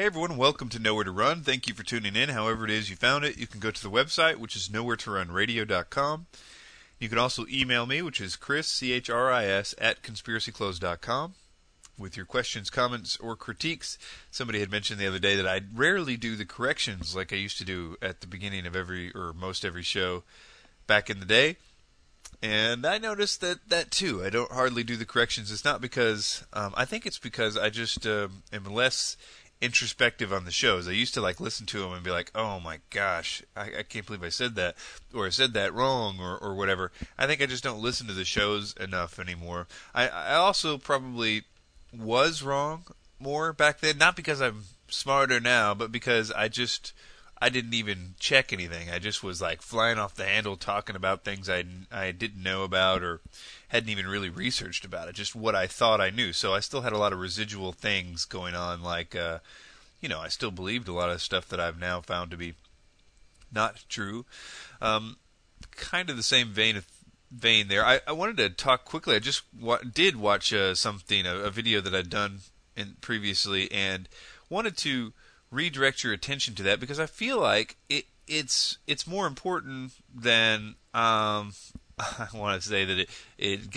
Hey everyone, welcome to Nowhere to Run. Thank you for tuning in. However it is you found it, you can go to the website, which is nowheretorunradio.com. You can also email me, which is Chris, C-H-R-I-S, at conspiracyclothes.com, with your questions, comments, or critiques. Somebody had mentioned the other day that I rarely do the corrections like I used to do at the beginning of every, or most every show back in the day. And I noticed that too. I don't hardly do the corrections. It's not because, I think it's because I just am less introspective on the shows. I used to listen to them and be like, oh my gosh, I can't believe I said that, or I said that wrong, or whatever. I think I just don't listen to the shows enough anymore. I also probably was wrong more back then, not because I'm smarter now, but because I didn't even check anything. I just was flying off the handle talking about things I didn't know about or hadn't even really researched about it, just what I thought I knew. So I still had a lot of residual things going on, I still believed a lot of stuff that I've now found to be not true. Kind of the same vein there. I wanted to talk quickly. I just did watch a video that I'd done previously, and wanted to redirect your attention to that because I feel like it's more important than I want to say that it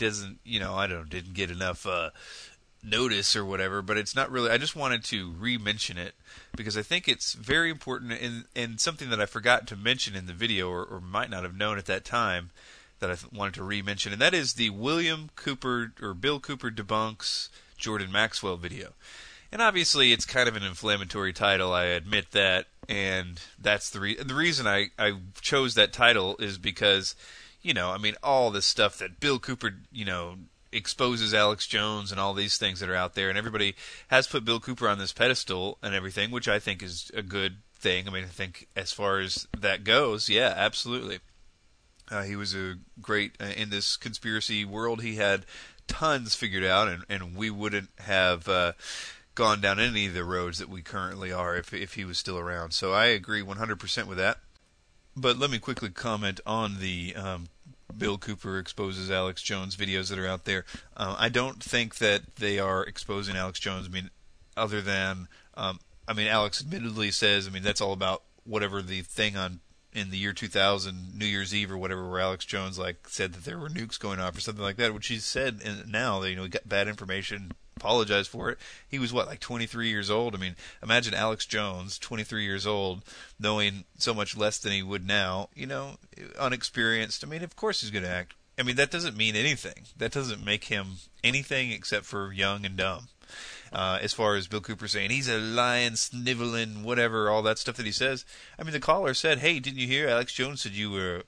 didn't get enough notice or whatever, but it's not really. I just wanted to re-mention it because I think it's very important and something that I forgot to mention in the video or might not have known at that time that I wanted to re-mention, and that is the Bill Cooper debunks Jordan Maxwell video. And obviously, it's kind of an inflammatory title. I admit that, and that's the reason I chose that title is because, all this stuff that Bill Cooper, exposes Alex Jones and all these things that are out there, and everybody has put Bill Cooper on this pedestal and everything, which I think is a good thing. I think as far as that goes, yeah, absolutely. He was a great in this conspiracy world. He had tons figured out, and we wouldn't have gone down any of the roads that we currently are if he was still around. So I agree 100% with that. But let me quickly comment on the Bill Cooper exposes Alex Jones videos that are out there. I don't think that they are exposing Alex Jones. Other than, Alex admittedly says, that's all about whatever the thing in the year 2000, New Year's Eve or whatever, where Alex Jones said that there were nukes going off or something like that, which he said now that he got bad information, apologized for it. He was 23 years old. Imagine Alex Jones, 23 years old, knowing so much less than he would now, unexperienced. Of course he's going to act. That doesn't mean anything. That doesn't make him anything except for young and dumb. As far as Bill Cooper saying he's a lying, sniveling, whatever, all that stuff that he says. The caller said, hey, didn't you hear Alex Jones said you were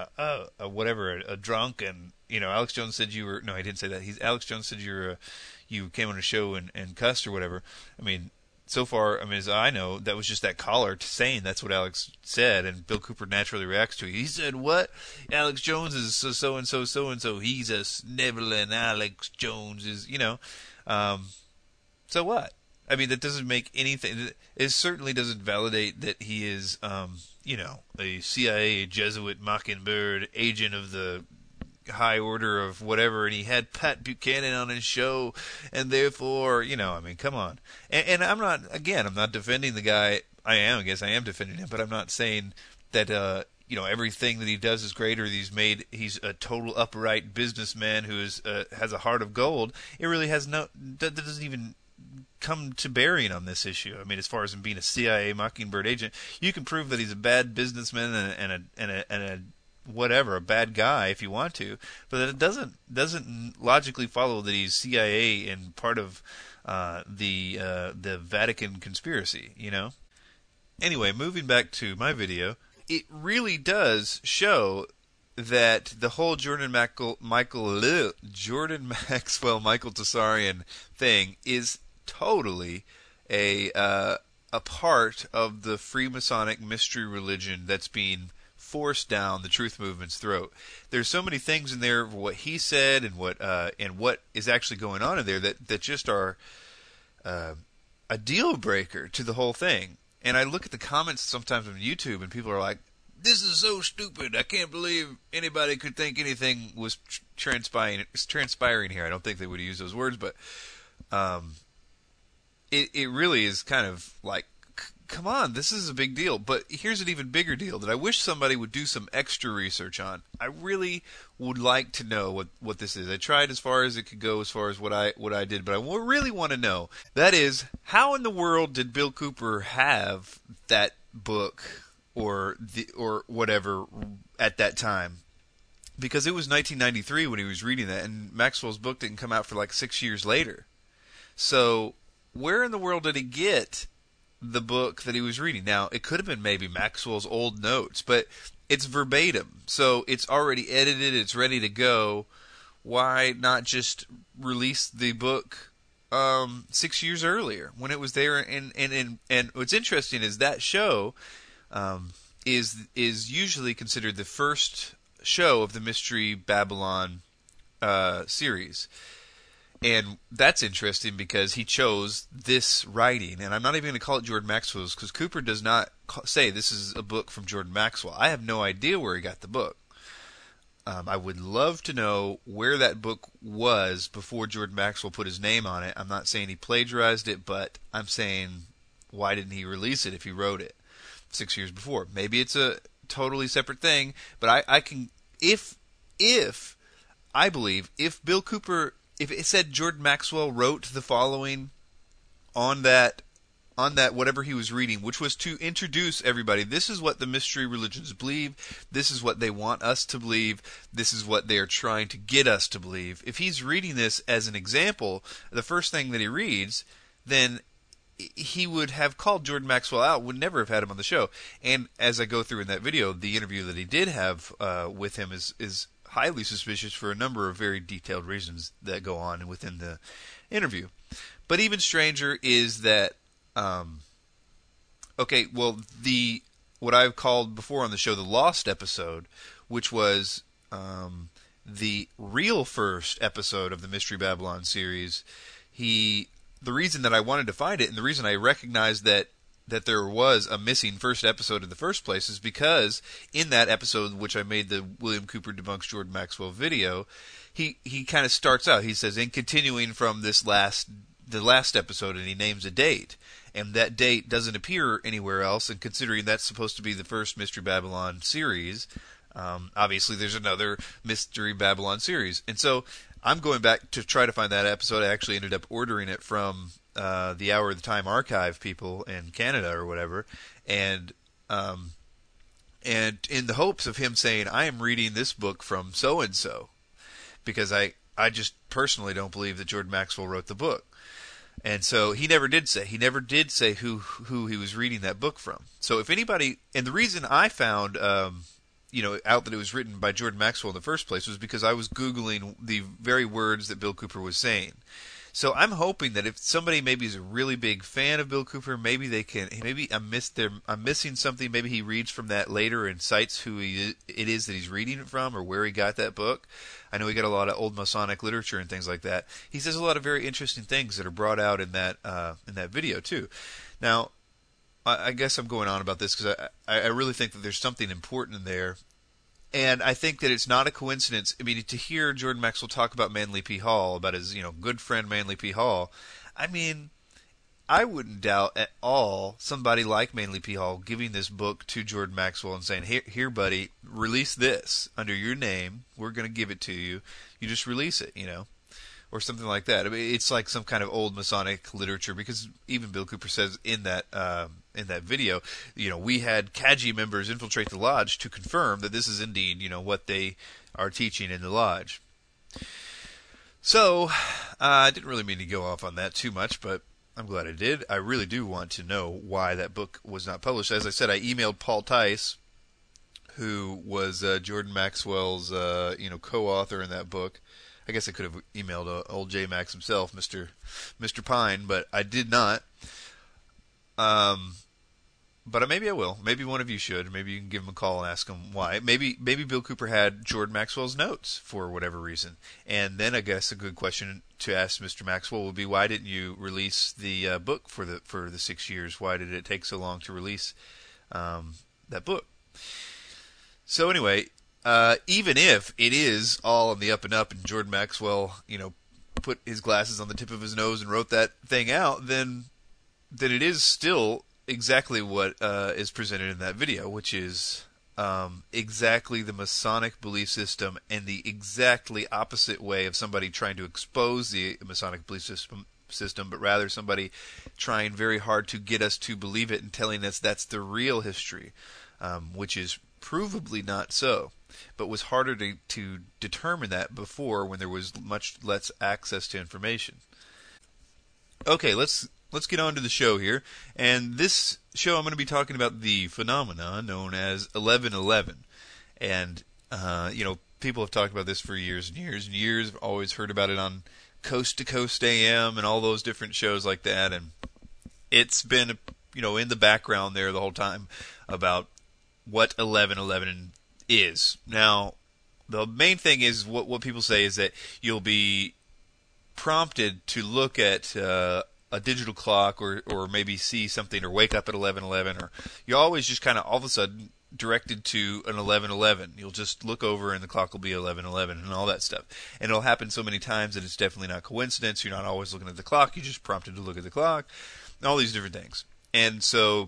a drunk, and Alex Jones said you were. No, he didn't say that. Alex Jones said you came on a show and cussed or whatever. So far, as I know, that was just that caller saying that's what Alex said, and Bill Cooper naturally reacts to it. He said, what? Alex Jones is so-and-so. He's a sniveling Alex Jones is, so what? That doesn't make anything. It certainly doesn't validate that he is, a CIA Jesuit Mockingbird agent of the high order of whatever, and he had Pat Buchanan on his show, and therefore, come on. And I'm not defending the guy. I guess I am defending him, but I'm not saying that, everything that he does is great, or he's a total upright businessman who has a heart of gold. It really that doesn't even come to bearing on this issue. As far as him being a CIA Mockingbird agent, you can prove that he's a bad businessman and a bad guy if you want to, but it doesn't logically follow that he's CIA and part of the Vatican conspiracy. Anyway, moving back to my video, it really does show that the whole Jordan Maxwell Michael Tsarian thing is totally a part of the Freemasonic mystery religion that's being forced down the truth movement's throat. There's so many things in there, what he said and what is actually going on in there that just are a deal breaker to the whole thing. And I look at the comments sometimes on YouTube, and people are like, "This is so stupid. I can't believe anybody could think anything was transpiring here." I don't think they would use those words, but it really is kind of like, come on, this is a big deal. But here's an even bigger deal that I wish somebody would do some extra research on. I really would like to know what this is. I tried as far as it could go, as far as what I did, but I really want to know. That is, how in the world did Bill Cooper have that book or whatever at that time? Because it was 1993 when he was reading that, and Maxwell's book didn't come out for like 6 years later. So where in the world did he get the book that he was reading? Now, it could have been maybe Maxwell's old notes, but it's verbatim. So it's already edited, it's ready to go. Why not just release the book 6 years earlier when it was there? And what's interesting is that show is usually considered the first show of the Mystery Babylon series. And that's interesting because he chose this writing. And I'm not even going to call it Jordan Maxwell's, because Cooper does not say this is a book from Jordan Maxwell. I have no idea where he got the book. I would love to know where that book was before Jordan Maxwell put his name on it. I'm not saying he plagiarized it, but I'm saying, why didn't he release it if he wrote it 6 years before? Maybe it's a totally separate thing, but I can, if I believe, if Bill Cooper, if it said Jordan Maxwell wrote the following on that whatever he was reading, which was to introduce everybody, this is what the mystery religions believe, this is what they want us to believe, this is what they are trying to get us to believe. If he's reading this as an example, the first thing that he reads, then he would have called Jordan Maxwell out, would never have had him on the show. And as I go through in that video, the interview that he did have with him is highly suspicious for a number of very detailed reasons that go on within the interview. But even stranger is that, what I've called before on the show the Lost episode, which was the real first episode of the Mystery Babylon series, the reason that I wanted to find it, and the reason I recognized that there was a missing first episode in the first place, is because in that episode, which I made the William Cooper Debunks Jordan Maxwell video, he kind of starts out, he says, in continuing from the last episode, and he names a date. And that date doesn't appear anywhere else, and considering that's supposed to be the first Mystery Babylon series, obviously there's another Mystery Babylon series. And so I'm going back to try to find that episode. I actually ended up ordering it from the Hour of the Time archive people in Canada or whatever, and in the hopes of him saying, I am reading this book from so-and-so, because I just personally don't believe that Jordan Maxwell wrote the book. And so he never did say who he was reading that book from. So if anybody, and the reason I found out that it was written by Jordan Maxwell in the first place was because I was Googling the very words that Bill Cooper was saying. So I'm hoping that if somebody maybe is a really big fan of Bill Cooper, maybe I'm missing something. Maybe he reads from that later and cites who it is that he's reading it from or where he got that book. I know he got a lot of old Masonic literature and things like that. He says a lot of very interesting things that are brought out in that video too. Now, I guess I'm going on about this because I really think that there's something important in there. And I think that it's not a coincidence. I mean, to hear Jordan Maxwell talk about Manly P. Hall, about his good friend Manly P. Hall, I mean, I wouldn't doubt at all somebody like Manly P. Hall giving this book to Jordan Maxwell and saying, here, buddy, release this under your name. We're going to give it to you. You just release it, or something like that. I mean, it's like some kind of old Masonic literature, because even Bill Cooper says in that video, we had Kaji members infiltrate the lodge to confirm that this is indeed, what they are teaching in the lodge. So, I didn't really mean to go off on that too much, but I'm glad I did. I really do want to know why that book was not published. As I said, I emailed Paul Tice, who was Jordan Maxwell's, co-author in that book. I guess I could have emailed old J. Max himself, Mr. Pine, but I did not. But maybe I will. Maybe one of you should. Maybe you can give him a call and ask him why. Maybe Bill Cooper had Jordan Maxwell's notes for whatever reason. And then I guess a good question to ask Mr. Maxwell would be, why didn't you release the book for the 6 years? Why did it take so long to release that book? So anyway, even if it is all on the up and up, and Jordan Maxwell, put his glasses on the tip of his nose and wrote that thing out, then then it is still exactly what is presented in that video, which is exactly the Masonic belief system and the exactly opposite way of somebody trying to expose the Masonic belief system, but rather somebody trying very hard to get us to believe it and telling us that's the real history, which is provably not so, but was harder to determine that before when there was much less access to information. Okay, let's get on to the show here. And this show I'm going to be talking about the phenomenon known as 11/11. And, people have talked about this for years and years and years. I've always heard about it on Coast to Coast AM and all those different shows like that. And it's been, in the background there the whole time about what 11/11 is. Now, the main thing is what people say is that you'll be prompted to look at a digital clock or maybe see something or wake up at 11/11, or you're always just kind of all of a sudden directed to an 11/11. You'll just look over and the clock will be 11/11 and all that stuff. And it'll happen so many times that it's definitely not coincidence. You're not always looking at the clock. You're just prompted to look at the clock. All these different things. And so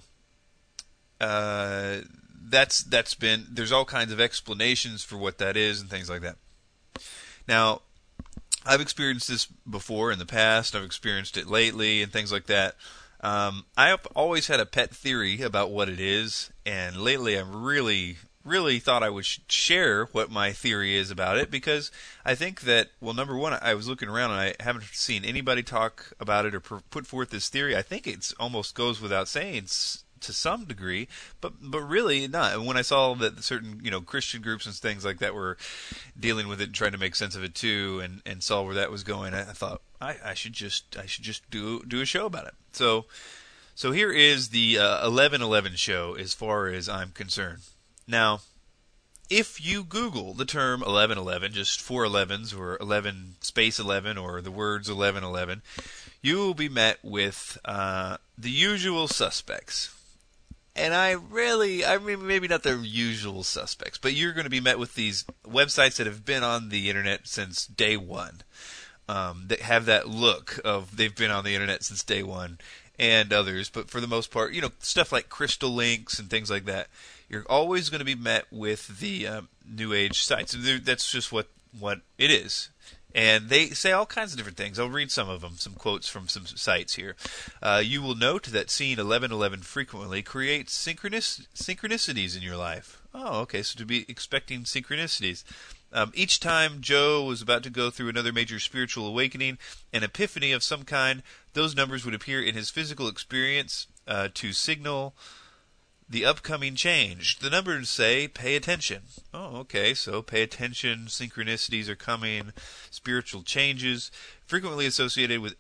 that's been, there's all kinds of explanations for what that is and things like that. Now, I've experienced this before in the past. I've experienced it lately and things like that. I've always had a pet theory about what it is, and lately I've really thought I would share what my theory is about it, because I think that, well, number one, I was looking around and I haven't seen anybody talk about it or put forth this theory. I think it almost goes without saying to some degree, but really not. When I saw that certain Christian groups and things like that were dealing with it and trying to make sense of it too, and saw where that was going, I thought I should just do a show about it. So here is the 11/11 show as far as I'm concerned. Now, if you Google the term 11/11, just 4 11s or 11 space 11 or the words 11/11, you will be met with the usual suspects. And I mean, maybe not the usual suspects, but you're going to be met with these websites that have been on the internet since day one, that have that look of they've been on the internet since day one, and others. But for the most part, stuff like Crystal Links and things like that, you're always going to be met with the New Age sites. That's just what it is. And they say all kinds of different things. I'll read some of them, some quotes from some sites here. You will note that seeing 11/11 frequently creates synchronicities in your life. Oh, okay, so to be expecting synchronicities. Each time Joe was about to go through another major spiritual awakening, an epiphany of some kind, those numbers would appear in his physical experience to signal the upcoming change. The numbers say, pay attention. Oh, okay, so pay attention, synchronicities are coming, spiritual changes, frequently associated with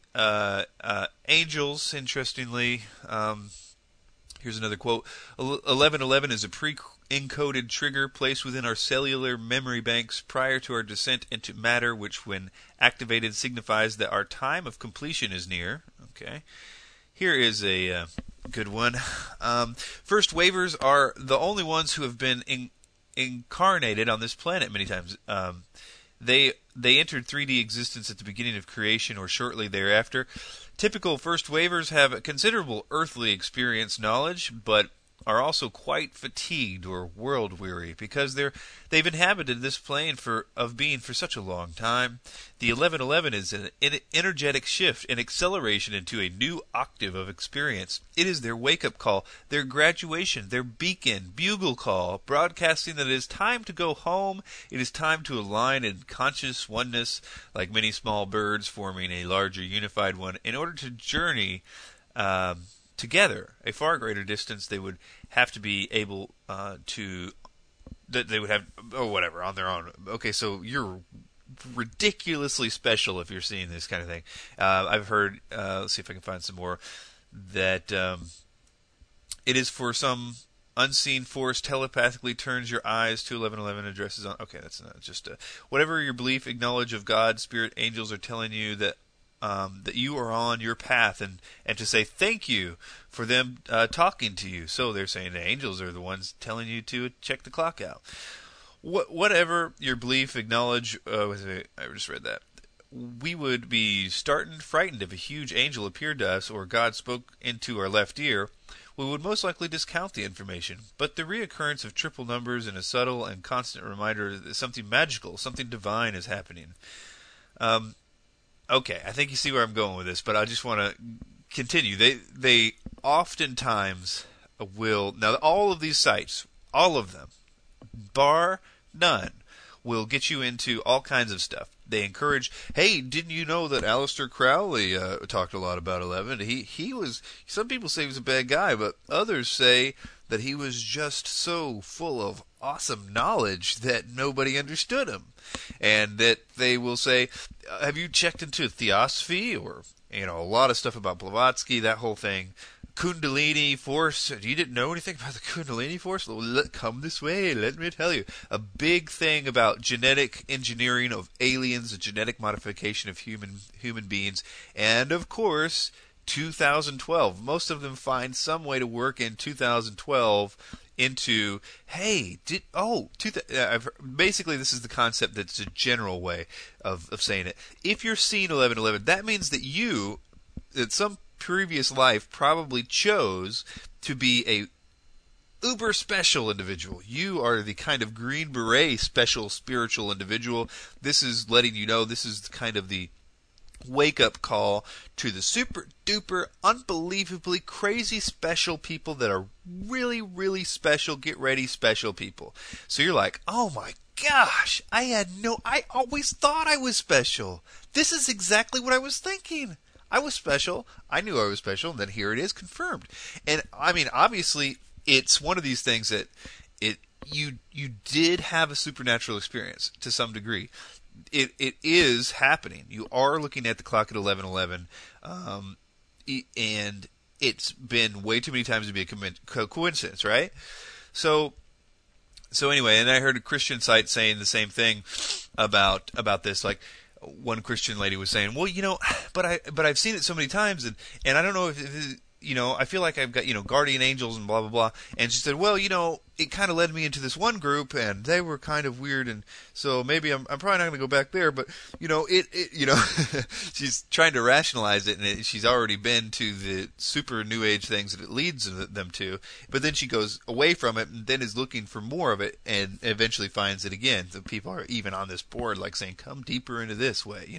angels, interestingly. Here's another quote. 11/11 is a pre-encoded trigger placed within our cellular memory banks prior to our descent into matter, which when activated signifies that our time of completion is near. Okay. Here is a good one. First wavers are the only ones who have been incarnated on this planet many times. They entered 3D existence at the beginning of creation or shortly thereafter. Typical first wavers have a considerable earthly experience knowledge, but are also quite fatigued or world weary because they've inhabited this plane of being for such a long time. The 11/11 is an energetic shift, an acceleration into a new octave of experience. It is their wake-up call, their graduation, their beacon, bugle call, broadcasting that it is time to go home. It is time to align in conscious oneness, like many small birds forming a larger unified one, in order to journey together a far greater distance. They would have to be able that they would have, whatever, on their own. Okay, so you're ridiculously special if you're seeing this kind of thing. I've heard, let's see if I can find some more, that it is for some unseen force telepathically turns your eyes to 11/11 addresses on. Okay, that's not just whatever your belief, acknowledge of God, spirit, angels are telling you that you are on your path, and to say thank you for them talking to you. So they're saying the angels are the ones telling you to check the clock out. Whatever your belief, acknowledge. I just read that. we would be starting frightened if a huge angel appeared to us or God spoke into our left ear. We would most likely discount the information, but the reoccurrence of triple numbers and a subtle and constant reminder that something magical, something divine is happening. Okay, I think you see where I'm going with this, but I just want to continue. They oftentimes will, now all of these sites, all of them, bar none, will get you into all kinds of stuff. They encourage, hey, didn't you know that Aleister Crowley talked a lot about 11? He was, some people say he was a bad guy, but others say that he was just so full of awesome knowledge that nobody understood him. And that they will say, have you checked into Theosophy? Or, a lot of stuff about Blavatsky, that whole thing. Kundalini force. You didn't know anything about the Kundalini force? Well, come this way, let me tell you. A big thing about genetic engineering of aliens, a genetic modification of human beings, and of course, 2012. Most of them find some way to work in 2012 into, hey, basically this is the concept that's a general way of saying it. If you're seeing 1111, that means that you, at some previous life, probably chose to be a uber special individual. You are the kind of Green Beret special spiritual individual. This is letting you know, this is kind of the wake-up call to the super duper unbelievably crazy special people that are really, really special, get ready special people. So you're like, oh my gosh, I always thought I was special. This is exactly what I was thinking. I was special. I knew I was special, and then here it is, confirmed. And I mean, obviously, it's one of these things that you did have a supernatural experience to some degree. It is happening. You are looking at the clock at 11:11, and it's been way too many times to be a coincidence, right? So anyway, and I heard a Christian site saying the same thing about this, like. One Christian lady was saying, well, but I've seen it so many times, and I don't know if I feel like I've got, guardian angels and blah, blah, blah. And she said, well, it kind of led me into this one group, and they were kind of weird, and so maybe I'm probably not going to go back there, but, she's trying to rationalize it, and she's already been to the super new age things that it leads them to, but then she goes away from it, and then is looking for more of it, and eventually finds it again. So people are even on this board, like saying, come deeper into this way,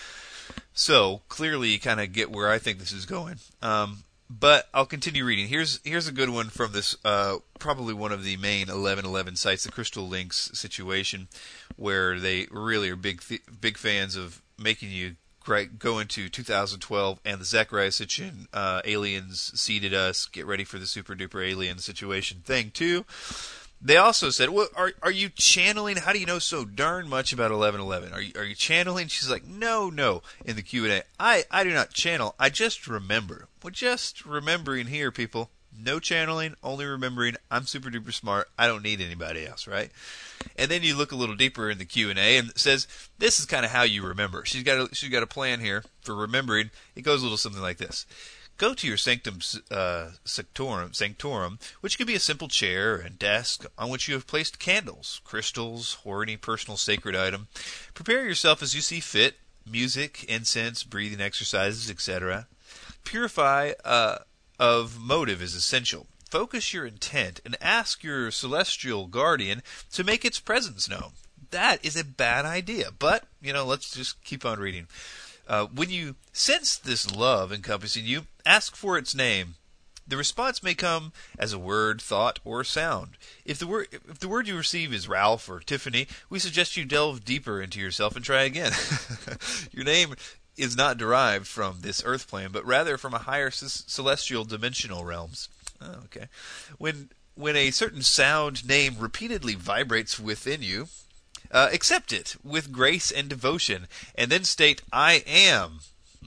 So, clearly you kind of get where I think this is going. But I'll continue reading. Here's a good one from this, probably one of the main 1111 sites, the Crystal Links situation, where they really are big fans of making you go into 2012 and the Zecharia Sitchin aliens seeded us, get ready for the super duper alien situation thing too. They also said, well, are you channeling? How do you know so darn much about 1111? Are you channeling? She's like, no, in the Q&A. I do not channel. I just remember. Well, just remembering here, people. No channeling, only remembering. I'm super duper smart. I don't need anybody else, right? And then you look a little deeper in the Q&A, and it says, this is kind of how you remember. She's got a plan here for remembering. It goes a little something like this. Go to your sanctum sanctorum, which could be a simple chair and desk on which you have placed candles, crystals, or any personal sacred item. Prepare yourself as you see fit, music, incense, breathing exercises, etc. Purify of motive is essential. Focus your intent and ask your celestial guardian to make its presence known. That is a bad idea, but, let's just keep on reading. When you sense this love encompassing you, ask for its name. The response may come as a word, thought, or sound. If the word you receive is Ralph or Tiffany, we suggest you delve deeper into yourself and try again. Your name is not derived from this earth plane, but rather from a higher celestial dimensional realms. Oh, okay. When a certain sound name repeatedly vibrates within you, accept it with grace and devotion, and then state, I am.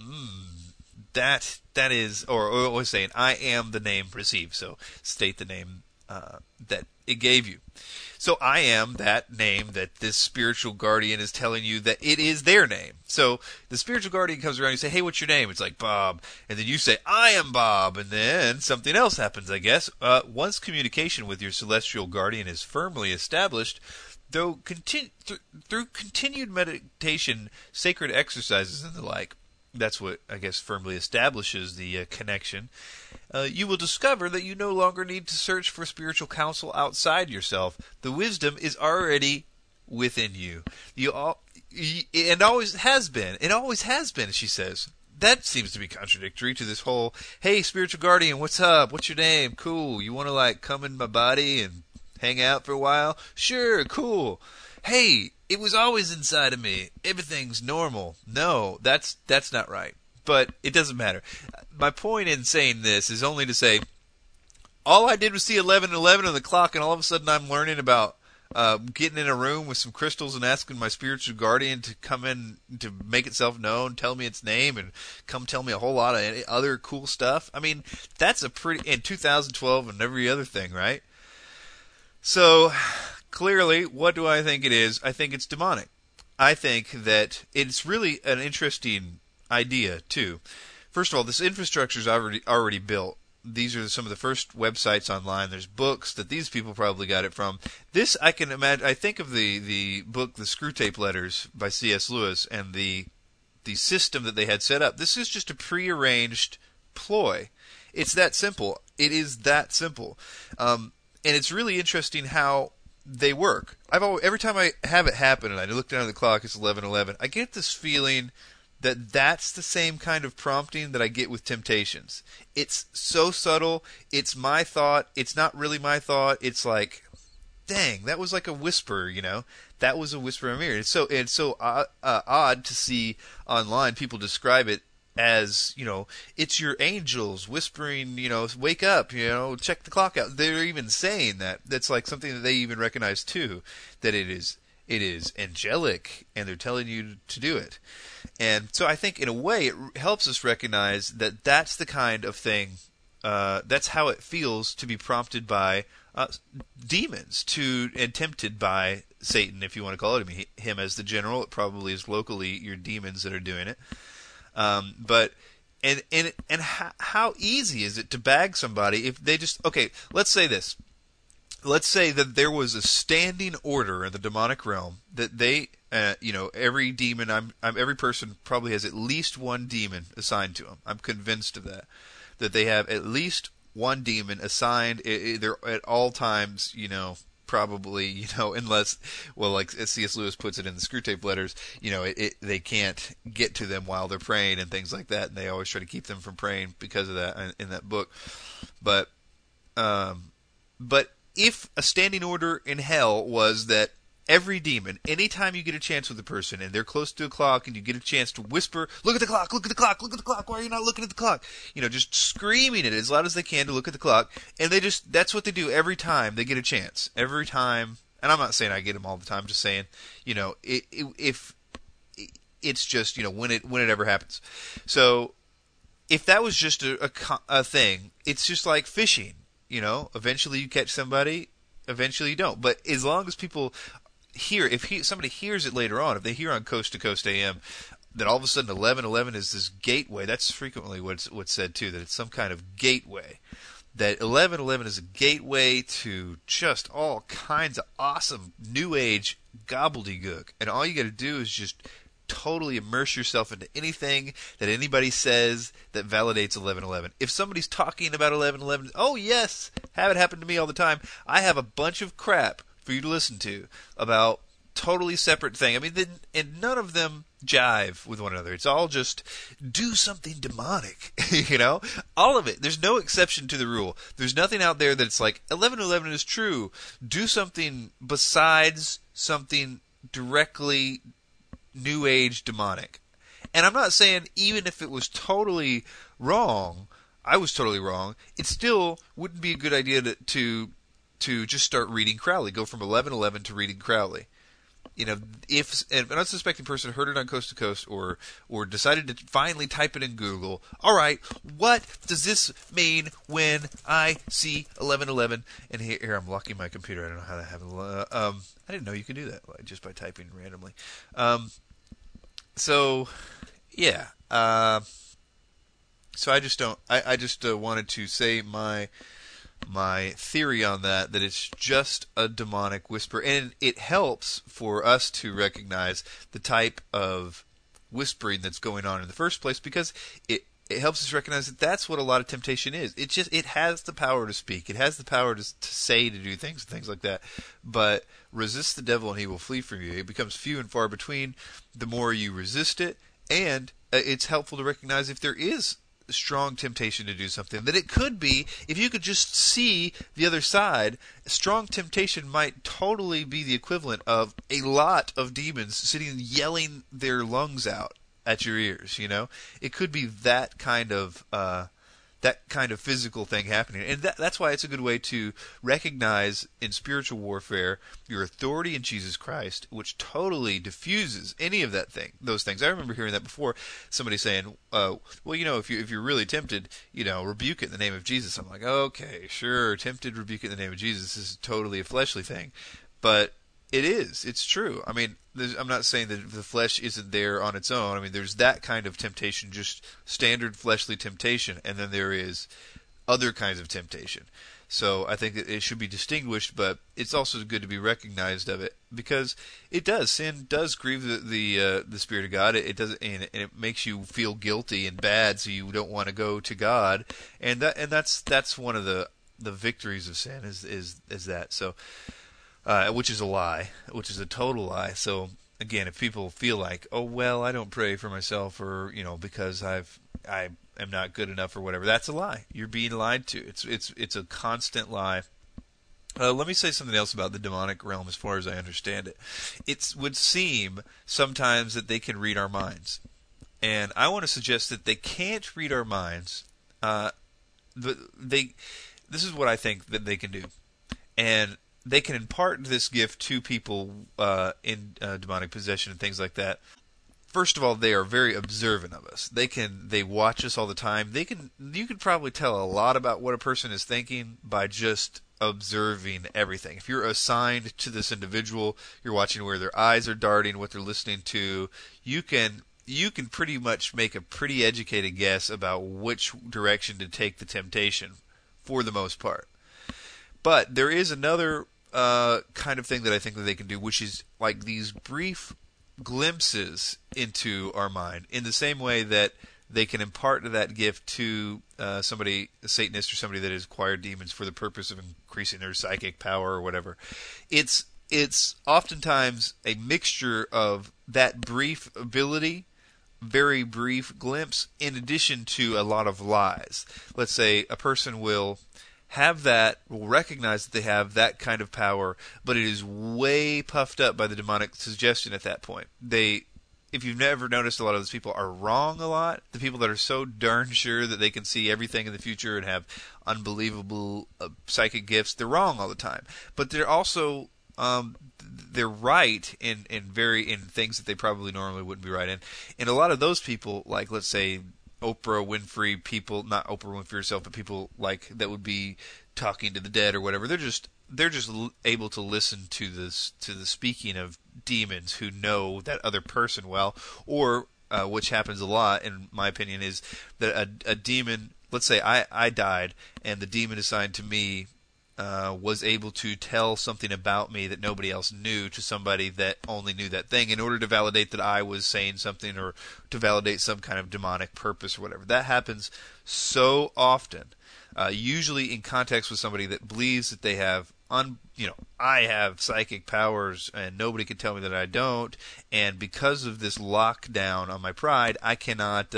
That is, or always saying, I am the name received. So state the name that it gave you. So I am that name that this spiritual guardian is telling you that it is their name. So the spiritual guardian comes around and you say, hey, what's your name? It's like Bob. And then you say, I am Bob. And then something else happens, I guess. Once communication with your celestial guardian is firmly established, Though through continued meditation, sacred exercises, and the like, that's what I guess firmly establishes the connection. You will discover that you no longer need to search for spiritual counsel outside yourself. The wisdom is already within you. And always has been. It always has been, she says. That seems to be contradictory to this whole, hey, spiritual guardian, what's up? What's your name? Cool. You want to, like, come in my body and hang out for a while? Sure, cool. Hey, it was always inside of me. Everything's normal. No, that's not right. But it doesn't matter. My point in saying this is only to say, all I did was see 11:11 on the clock, and all of a sudden I'm learning about getting in a room with some crystals and asking my spiritual guardian to come in to make itself known, tell me its name, and come tell me a whole lot of other cool stuff. I mean, that's a pretty, in 2012 and every other thing, right? So, clearly, what do I think it is? I think it's demonic. I think that it's really an interesting idea, too. First of all, this infrastructure is already built. These are some of the first websites online. There's books that these people probably got it from. This, I can imagine, I think of the book, The Screwtape Letters by C.S. Lewis, and the system that they had set up. This is just a prearranged ploy. It's that simple. It is that simple. And it's really interesting how they work. Every time I have it happen and I look down at the clock, it's 11:11, I get this feeling that that's the same kind of prompting that I get with Temptations. It's so subtle. It's my thought. It's not really my thought. It's like, dang, that was like a whisper, you know? That was a whisper in my ear. It's so odd to see online people describe it as, you know, it's your angels whispering, you know, wake up, you know, check the clock out. They're even saying that. That's like something that they even recognize too, that it is angelic, and they're telling you to do it. And so I think in a way it helps us recognize that that's the kind of thing, that's how it feels to be prompted by demons, and tempted by Satan, if you want to call him as the general. It probably is locally your demons that are doing it. But how easy is it to bag somebody if they just, okay, let's say this. Let's say that there was a standing order in the demonic realm that they, every demon, every person probably has at least one demon assigned to them. I'm convinced of that. That they have at least one demon assigned. They're at all times, probably, unless, well, like as C.S. Lewis puts it in the Screwtape Letters, they can't get to them while they're praying and things like that, and they always try to keep them from praying because of that in that book. But if a standing order in hell was that every demon, anytime you get a chance with a person and they're close to a clock and you get a chance to whisper, look at the clock, look at the clock, look at the clock, why are you not looking at the clock? Just screaming it as loud as they can to look at the clock. And that's what they do every time they get a chance. Every time, and I'm not saying I get them all the time, I'm just saying, if it's just, when it ever happens. So, if that was just a thing, it's just like fishing. Eventually you catch somebody, eventually you don't. But as long as people hear, somebody hears it later on, if they hear on Coast to Coast AM that all of a sudden 11:11 is this gateway, that's frequently what's said too, that it's some kind of gateway. That 11:11 is a gateway to just all kinds of awesome New Age gobbledygook. And all you got to do is just totally immerse yourself into anything that anybody says that validates 11:11. If somebody's talking about 11:11, oh yes, have it happen to me all the time. I have a bunch of crap for you to listen to about totally separate thing. I mean, and none of them jive with one another. It's all just do something demonic, all of it. There's no exception to the rule. There's nothing out there that's like 11:11 is true. Do something besides something directly New Age demonic. And I'm not saying even if it was totally wrong, I was totally wrong, it still wouldn't be a good idea to just start reading Crowley. Go from 11:11 to reading Crowley. If an unsuspecting person heard it on Coast to Coast or decided to finally type it in Google, all right, what does this mean when I see 11:11? And here I'm locking my computer. I don't know how that happened. I didn't know you could do that just by typing randomly. So, yeah. So I just don't. I just wanted to say my my theory on that it's just a demonic whisper, and it helps for us to recognize the type of whispering that's going on in the first place, because it helps us recognize that that's what a lot of temptation is. It has the power to speak. It has the power to say, to do things like that. But resist the devil and he will flee from you. It becomes few and far between the more you resist it. And it's helpful to recognize if there is strong temptation to do something, that it could be, if you could just see the other side, strong temptation might totally be the equivalent of a lot of demons sitting yelling their lungs out at your ears. It could be that kind of physical thing happening, and that's why it's a good way to recognize in spiritual warfare your authority in Jesus Christ, which totally diffuses any of those things. I remember hearing that before, somebody saying, well, if you're really tempted, rebuke it in the name of Jesus. I'm like, okay, sure, tempted, rebuke it in the name of Jesus. This is totally a fleshly thing, but it's true. I mean, I'm not saying that the flesh isn't there on its own. I mean, there's that kind of temptation, just standard fleshly temptation, and then there is other kinds of temptation. So I think that it should be distinguished, but it's also good to be recognized of it, because sin does grieve the Spirit of God. It does, and it makes you feel guilty and bad, so you don't want to go to God, and that's one of the victories of sin is that. So. Which is a lie, which is a total lie. So again, if people feel like, oh well, I don't pray for myself, or because I am not good enough or whatever, that's a lie. You're being lied to. It's a constant lie. Let me say something else about the demonic realm as far as I understand it. It would seem sometimes that they can read our minds, and I want to suggest that they can't read our minds. This is what I think that they can do, and they can impart this gift to people in demonic possession and things like that. First of all, they are very observant of us. They watch us all the time. You can probably tell a lot about what a person is thinking by just observing everything. If you're assigned to this individual, you're watching where their eyes are darting, what they're listening to. You can pretty much make a pretty educated guess about which direction to take the temptation, for the most part. But there is another kind of thing that I think that they can do, which is like these brief glimpses into our mind, in the same way that they can impart that gift to somebody, a Satanist or somebody that has acquired demons for the purpose of increasing their psychic power or whatever. It's oftentimes a mixture of that brief ability, very brief glimpse, in addition to a lot of lies. Let's say a person will recognize that they have that kind of power, but it is way puffed up by the demonic suggestion at that point. If you've never noticed, a lot of those people are wrong a lot. The people that are so darn sure that they can see everything in the future and have unbelievable psychic gifts, they're wrong all the time. But they're also they're right in things that they probably normally wouldn't be right in. And a lot of those people, like let's say Oprah Winfrey, people, not Oprah Winfrey herself, but people like that would be talking to the dead or whatever, they're just able to listen to the speaking of demons who know that other person well, or which happens a lot in my opinion, is that a demon, let's say I died and the demon assigned to me was able to tell something about me that nobody else knew to somebody that only knew that thing, in order to validate that I was saying something, or to validate some kind of demonic purpose or whatever. That happens so often, usually in context with somebody that believes that they have I have psychic powers and nobody can tell me that I don't, and because of this lockdown on my pride, I cannot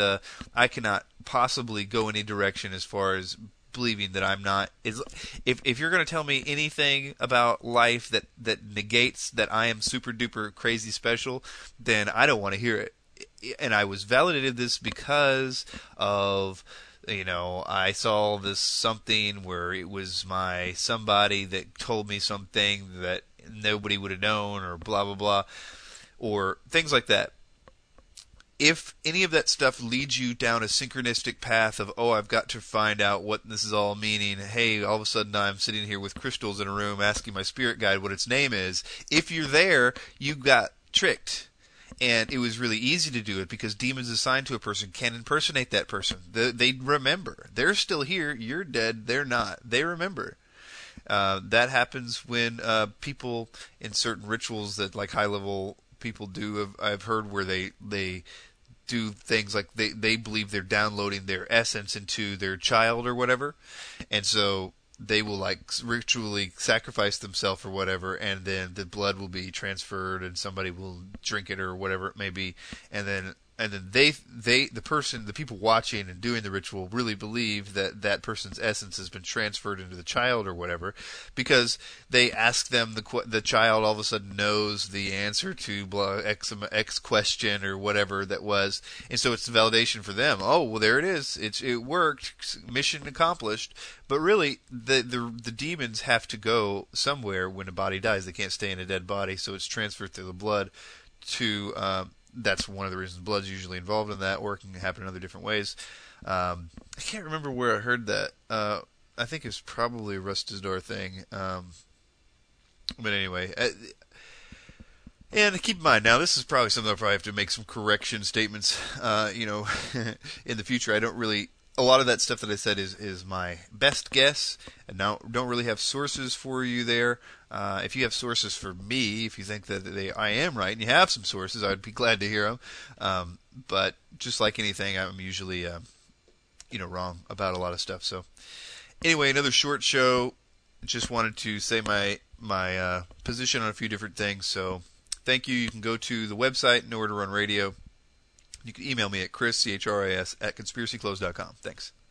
possibly go any direction as far as believing that I'm not. If you're going to tell me anything about life that negates that I am super duper crazy special, then I don't want to hear it. And I was validated this because of, I saw this something where it was my somebody that told me something that nobody would have known, or blah blah blah, or things like that. If any of that stuff leads you down a synchronistic path of, I've got to find out what this is all meaning, hey, all of a sudden I'm sitting here with crystals in a room asking my spirit guide what its name is. If you're there, you got tricked. And it was really easy to do it because demons assigned to a person can impersonate that person. They remember. They're still here. You're dead. They're not. They remember. That happens when people in certain rituals that like high level people do. I've heard where they do things like they believe they're downloading their essence into their child or whatever, and so they will like ritually sacrifice themselves or whatever, and then the blood will be transferred and somebody will drink it or whatever it may be, and then the people watching and doing the ritual really believe that that person's essence has been transferred into the child or whatever, because they ask them the child all of a sudden knows the answer to X question or whatever that was, and so it's validation for them. Oh, well, there it is. It worked. Mission accomplished. But really, the demons have to go somewhere when a body dies. They can't stay in a dead body, so it's transferred through the blood to. That's one of the reasons blood's usually involved in that, or it can happen in other different ways. I can't remember where I heard that. I think it's probably a Rustisdor thing. But anyway, and keep in mind, now this is probably something I'll probably have to make some correction statements, in the future. I don't really... A lot of that stuff that I said is my best guess, and now don't really have sources for you there. If you have sources for me, if you think that I am right, and you have some sources, I'd be glad to hear them. But just like anything, I'm usually, wrong about a lot of stuff. So anyway, another short show. Just wanted to say my position on a few different things. So thank you. You can go to the website, Nowhere to Run Radio. You can email me at Chris, CHRIS, @conspiracyclose.com. Thanks.